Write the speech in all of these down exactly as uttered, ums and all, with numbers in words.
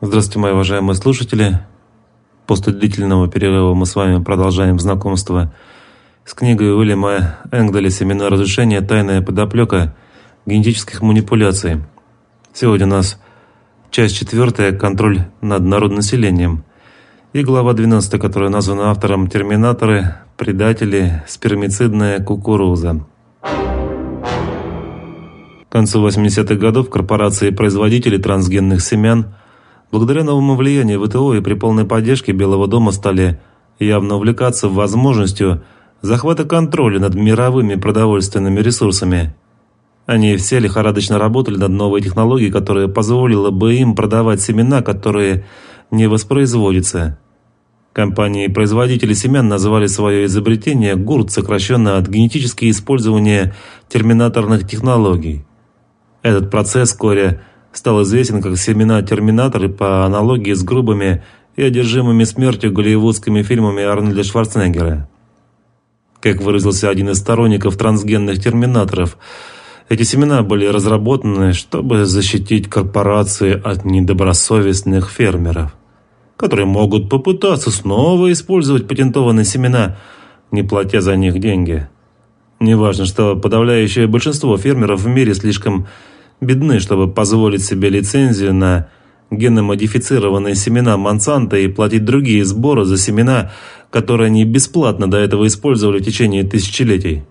Здравствуйте, мои уважаемые слушатели. После длительного перерыва мы с вами продолжаем знакомство с книгой Уильяма Энгдаля «Семена разрушения. Тайная подоплека генетических манипуляций». Сегодня у нас часть четвертая «Контроль над народонаселением» и глава двенадцатая, которая названа автором «Терминаторы, предатели, спермицидная кукуруза». К концу восьмидесятых годов корпорации-производители трансгенных семян благодаря новому влиянию ВТО и при полной поддержке Белого дома стали явно увлекаться возможностью захвата контроля над мировыми продовольственными ресурсами. Они все лихорадочно работали над новой технологией, которая позволила бы им продавать семена, которые не воспроизводятся. Компании-производители семян назвали свое изобретение ГУРТ, сокращенно от генетическое использование терминаторных технологий. Этот процесс вскоре стал известен как семена-терминаторы по аналогии с грубыми и одержимыми смертью голливудскими фильмами Арнольда Шварценеггера. Как выразился один из сторонников трансгенных терминаторов, эти семена были разработаны, чтобы защитить корпорации от недобросовестных фермеров, которые могут попытаться снова использовать патентованные семена, не платя за них деньги. Неважно, что подавляющее большинство фермеров в мире слишком бедны, чтобы позволить себе лицензию на генно-модифицированные семена Монсанто и платить другие сборы за семена, которые они бесплатно до этого использовали в течение тысячелетий.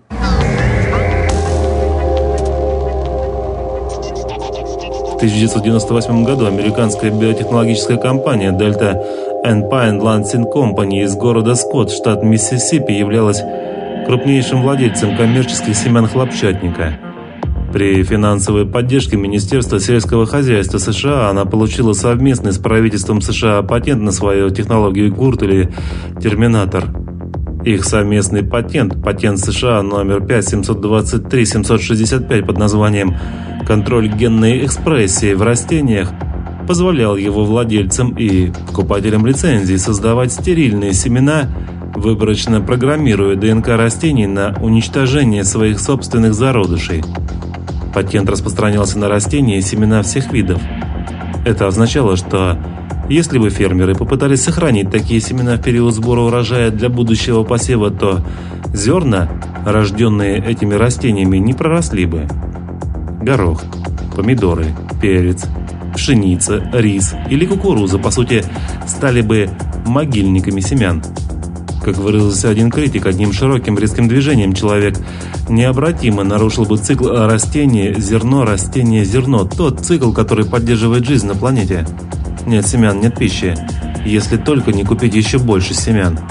В тысяча девятьсот девяносто восьмом году американская биотехнологическая компания Delta and Pine Lansing Company из города Скотт, штат Миссисипи, являлась крупнейшим владельцем коммерческих семян хлопчатника. При финансовой поддержке Министерства сельского хозяйства США она получила совместный с правительством США патент на свою технологию ГУРТ или терминатор. Их совместный патент, патент США номер пять семьсот двадцать три семьсот шестьдесят пять под названием «Контроль генной экспрессии в растениях», позволял его владельцам и покупателям лицензий создавать стерильные семена, выборочно программируя ДНК растений на уничтожение своих собственных зародышей. Патент распространялся на растения и семена всех видов. Это означало, что если бы фермеры попытались сохранить такие семена в период сбора урожая для будущего посева, то зерна, рожденные этими растениями, не проросли бы. Горох, помидоры, перец, пшеница, рис или кукуруза, по сути, стали бы могильниками семян. Как выразился один критик, одним широким резким движением человек необратимо нарушил бы цикл растение, зерно, растение, зерно, тот цикл, который поддерживает жизнь на планете. Нет семян, нет пищи, если только не купить еще больше семян.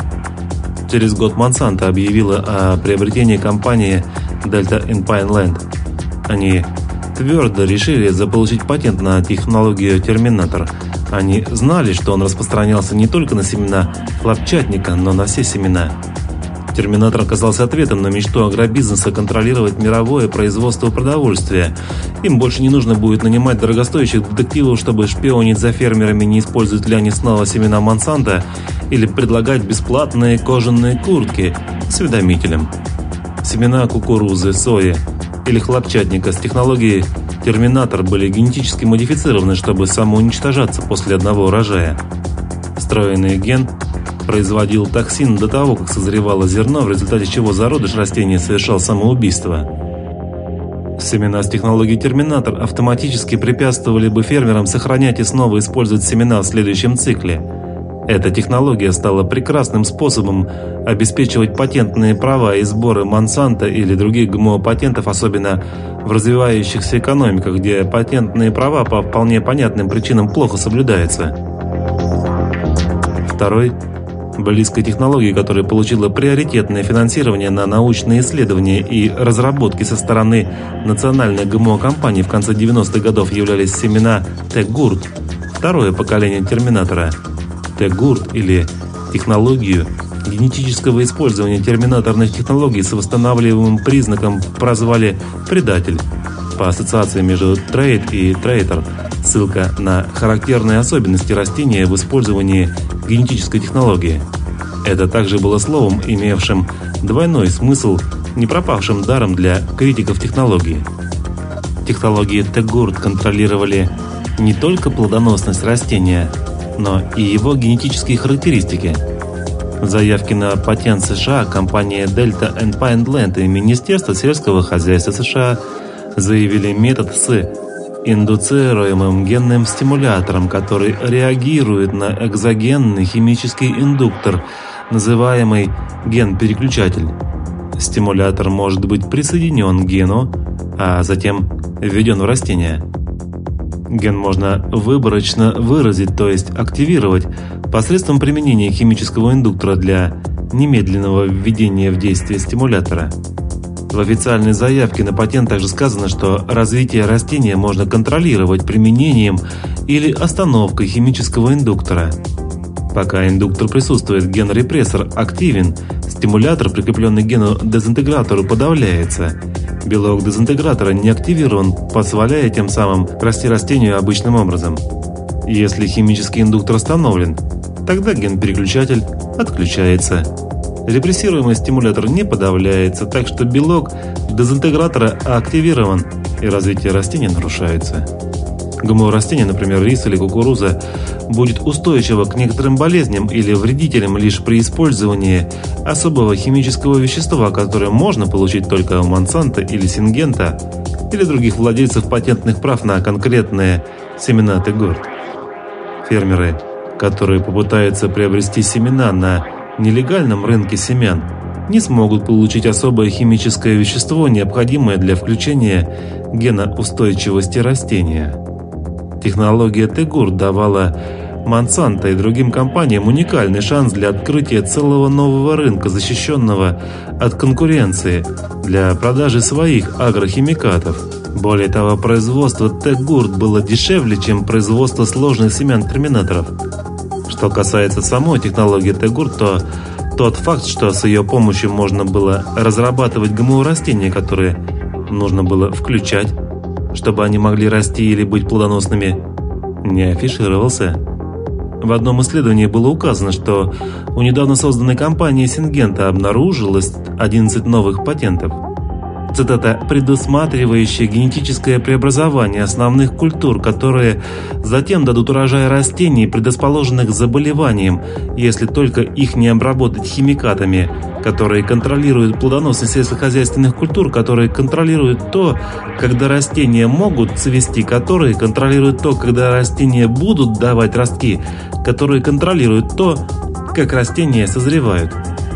Через год Монсанто объявила о приобретении компании Delta and Pine Land. Они твердо решили заполучить патент на технологию терминатор. Они знали, что он распространялся не только на семена хлопчатника, но на все семена. Терминатор оказался ответом на мечту агробизнеса контролировать мировое производство продовольствия. Им больше не нужно будет нанимать дорогостоящих детективов, чтобы шпионить за фермерами, не используют ли они снова семена Монсанто, или предлагать бесплатные кожаные куртки осведомителям. Семена кукурузы, сои или хлопчатника с технологией терминатор были генетически модифицированы, чтобы самоуничтожаться после одного урожая. Встроенный ген производил токсин до того, как созревало зерно, в результате чего зародыш растения совершал самоубийство. Семена с технологией терминатор автоматически препятствовали бы фермерам сохранять и снова использовать семена в следующем цикле. Эта технология стала прекрасным способом обеспечивать патентные права и сборы Монсанто или других ГМО-патентов, особенно в развивающихся экономиках, где патентные права по вполне понятным причинам плохо соблюдаются. Второй – близкой технологии, которая получила приоритетное финансирование на научные исследования и разработки со стороны национальных ГМО-компаний в конце девяностых годов, являлись семена Т-ГУРТ, второе поколение терминатора. Т-ГУРТ или технологию генетического использования терминаторных технологий с восстанавливаемым признаком прозвали «предатель» по ассоциации между «трейд» и «трейтер», ссылка на характерные особенности растения в использовании генетической технологии. Это также было словом, имевшим двойной смысл, не пропавшим даром для критиков технологии. Технологии Т-ГУРТ контролировали не только плодоносность растения, но и его генетические характеристики. В заявке на патент США компания Delta энд Pineland и Министерство сельского хозяйства США заявили метод с индуцируемым генным стимулятором, который реагирует на экзогенный химический индуктор, называемый ген-переключатель. Стимулятор может быть присоединен к гену, а затем введен в растение. Ген можно выборочно выразить, то есть активировать, посредством применения химического индуктора для немедленного введения в действие стимулятора. В официальной заявке на патент также сказано, что развитие растения можно контролировать применением или остановкой химического индуктора. Пока индуктор присутствует, ген-репрессор активен, стимулятор, прикрепленный к гену-дезинтегратору, подавляется. Белок дезинтегратора не активирован, позволяя тем самым расти растению обычным образом. Если химический индуктор остановлен, тогда ген-переключатель отключается. Репрессируемый стимулятор не подавляется, так что белок дезинтегратора активирован, и развитие растения нарушается. ГМО растения, например, рис или кукуруза, будет устойчиво к некоторым болезням или вредителям лишь при использовании особого химического вещества, которое можно получить только у Монсанто или Сингента или других владельцев патентных прав на конкретные семена Тегурт. Фермеры, которые попытаются приобрести семена на нелегальном рынке семян, не смогут получить особое химическое вещество, необходимое для включения гена устойчивости растения. Технология Тегурт давала Монсанто и другим компаниям уникальный шанс для открытия целого нового рынка, защищенного от конкуренции, для продажи своих агрохимикатов. Более того, производство Тегурт было дешевле, чем производство сложных семян терминаторов. Что касается самой технологии Тегурт, то тот факт, что с ее помощью можно было разрабатывать ГМО-растения, которые нужно было включать, чтобы они могли расти или быть плодоносными, не афишировался. В одном исследовании было указано, что у недавно созданной компании Сингента обнаружилось одиннадцать новых патентов. Цитата: «предусматривающая генетическое преобразование основных культур, которые затем дадут урожай растений, предрасположенных к заболеваниям, если только их не обработать химикатами, которые контролируют плодоносность сельскохозяйственных культур, которые контролируют то, когда растения могут цвести, которые контролируют то, когда растения будут давать ростки, которые контролируют то, как растения созревают».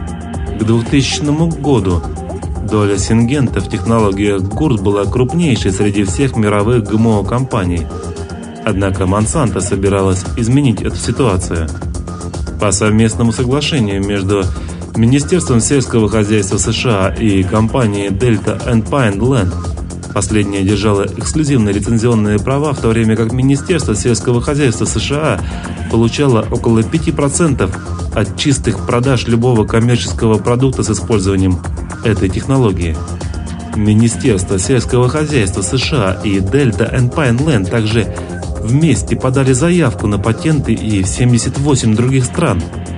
К двухтысячному году доля Сингента в технологиях Гурт была крупнейшей среди всех мировых ГМО-компаний. Однако Монсанто собиралась изменить эту ситуацию. По совместному соглашению между Министерством сельского хозяйства США и компанией Delta энд Pineland, последняя держала эксклюзивные лицензионные права, в то время как Министерство сельского хозяйства США получало около пяти процентов от чистых продаж любого коммерческого продукта с использованием этой технологии. Министерство сельского хозяйства США и Delta энд Pineland также вместе подали заявку на патенты и в семьдесят восемь других стран.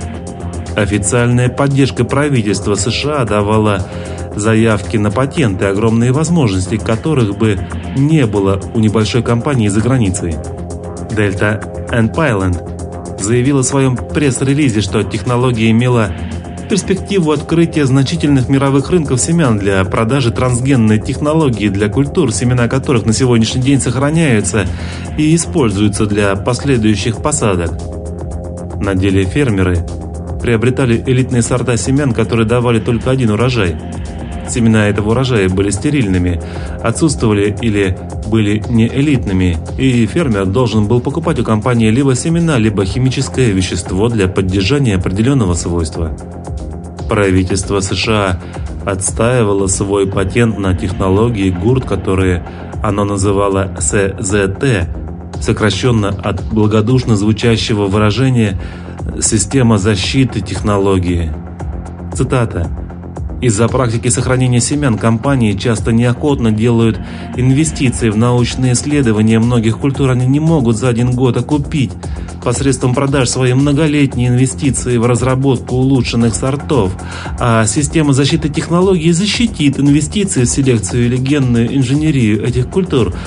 Официальная поддержка правительства США давала заявки на патенты, огромные возможности которых бы не было у небольшой компании за границей. Delta энд Pineland заявила в своем пресс-релизе, что технология имела перспективу открытия значительных мировых рынков семян для продажи трансгенной технологии для культур, семена которых на сегодняшний день сохраняются и используются для последующих посадок. На деле фермеры приобретали элитные сорта семян, которые давали только один урожай. Семена этого урожая были стерильными, отсутствовали или были неэлитными, и фермер должен был покупать у компании либо семена, либо химическое вещество для поддержания определенного свойства. Правительство США отстаивало свой патент на технологии Гурт, которые оно называло эс зет тэ, сокращенно от благодушно звучащего выражения «система защиты технологии». Цитата: «Из-за практики сохранения семян компании часто неохотно делают инвестиции в научные исследования многих культур. Они не могут за один год окупить посредством продаж свои многолетние инвестиции в разработку улучшенных сортов, а система защиты технологий защитит инвестиции в селекцию или генную инженерию этих культур.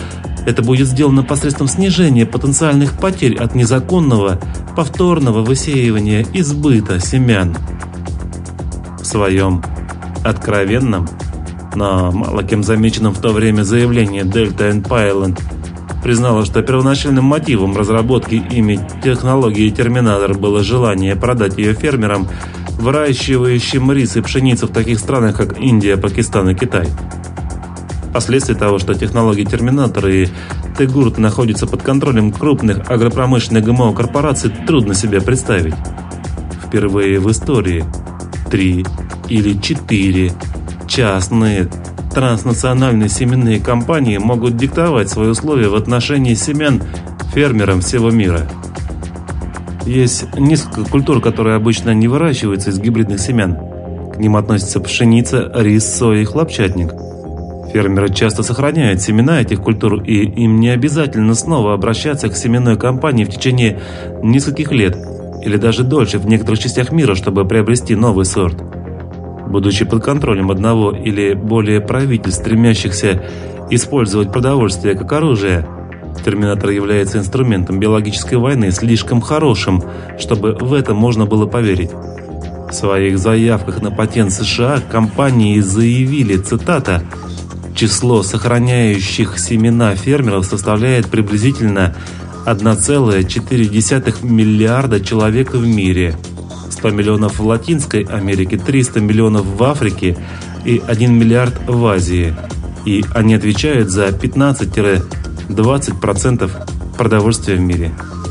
Это будет сделано посредством снижения потенциальных потерь от незаконного повторного высеивания избыта семян. В своем откровенном, но мало кем замеченном в то время заявлении Delta энд Pilot признала, что первоначальным мотивом разработки ими технологии «Терминатор» было желание продать ее фермерам, выращивающим рис и пшеницу в таких странах, как Индия, Пакистан и Китай. Последствия того, что технологии «Терминатор» и Тегурт находятся под контролем крупных агропромышленных ГМО-корпораций, трудно себе представить. Впервые в истории три или четыре частные транснациональные семенные компании могут диктовать свои условия в отношении семян фермерам всего мира. Есть несколько культур, которые обычно не выращиваются из гибридных семян. К ним относятся пшеница, рис, соя и хлопчатник. Фермеры часто сохраняют семена этих культур, и им не обязательно снова обращаться к семенной компании в течение нескольких лет или даже дольше в некоторых частях мира, чтобы приобрести новый сорт. Будучи под контролем одного или более правительств, стремящихся использовать продовольствие как оружие, Терминатор является инструментом биологической войны, слишком хорошим, чтобы в это можно было поверить. В своих заявках на патент США компании заявили, цитата, «Число сохраняющих семена фермеров составляет приблизительно одна целая четыре десятых миллиарда человек в мире, сто миллионов в Латинской Америке, триста миллионов в Африке и один миллиард в Азии, и они отвечают за пятнадцать-двадцать процентов продовольствия в мире».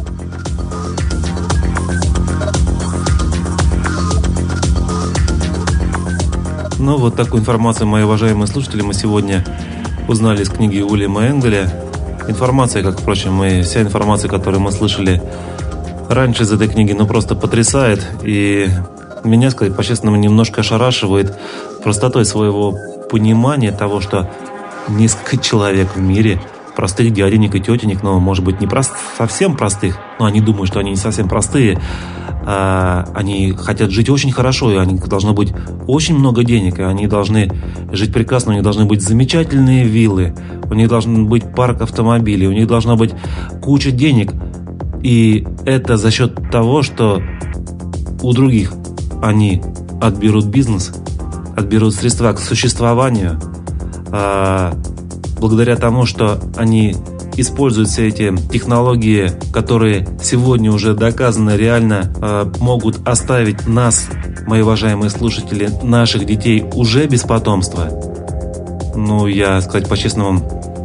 Ну, вот такую информацию, мои уважаемые слушатели, мы сегодня узнали из книги Уильяма Энгеля. Информация, как, впрочем, и вся информация, которую мы слышали раньше из этой книги, ну, просто потрясает. И меня, сказать по-честному, немножко ошарашивает простотой своего понимания того, что несколько человек в мире, простых дяденек и тетенек, но, может быть, не прост, совсем простых, но они думают, что они не совсем простые, а они хотят жить очень хорошо, и у них должно быть очень много денег, и они должны жить прекрасно, у них должны быть замечательные виллы, у них должен быть парк автомобилей, у них должна быть куча денег, и это за счет того, что у других они отберут бизнес, отберут средства к существованию, а благодаря тому, что они используют все эти технологии, которые сегодня уже доказано реально э, могут оставить нас, мои уважаемые слушатели, наших детей уже без потомства. Ну, я, сказать по-честному,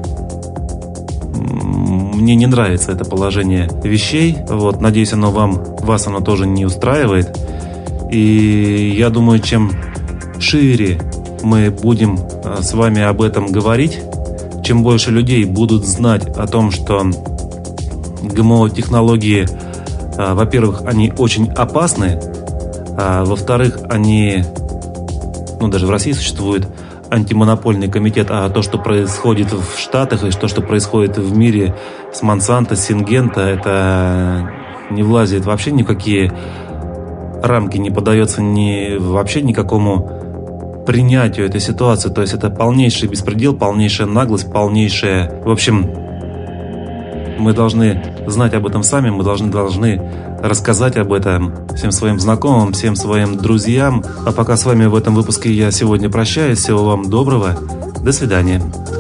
мне не нравится это положение вещей. Вот, надеюсь, оно вам, вас оно тоже не устраивает. И я думаю, чем шире мы будем э, с вами об этом говорить, чем больше людей будут знать о том, что ГМО-технологии, а, во-первых, они очень опасны, а во-вторых, они, ну, даже в России существует антимонопольный комитет, а то, что происходит в Штатах и то, что происходит в мире с Монсанто, Сингента, это не влазит вообще ни в какие рамки, не поддается ни, вообще никакому принятию этой ситуации. То есть это полнейший беспредел, полнейшая наглость, полнейшая... В общем, мы должны знать об этом сами, мы должны, должны рассказать об этом всем своим знакомым, всем своим друзьям. А пока с вами в этом выпуске я сегодня прощаюсь. Всего вам доброго. До свидания.